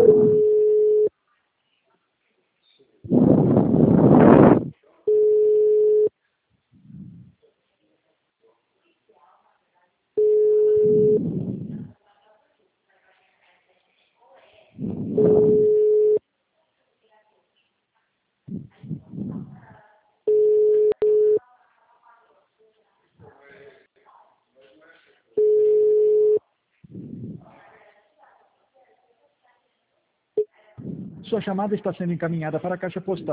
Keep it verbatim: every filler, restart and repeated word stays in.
Sua chamada está sendo encaminhada para a caixa postal.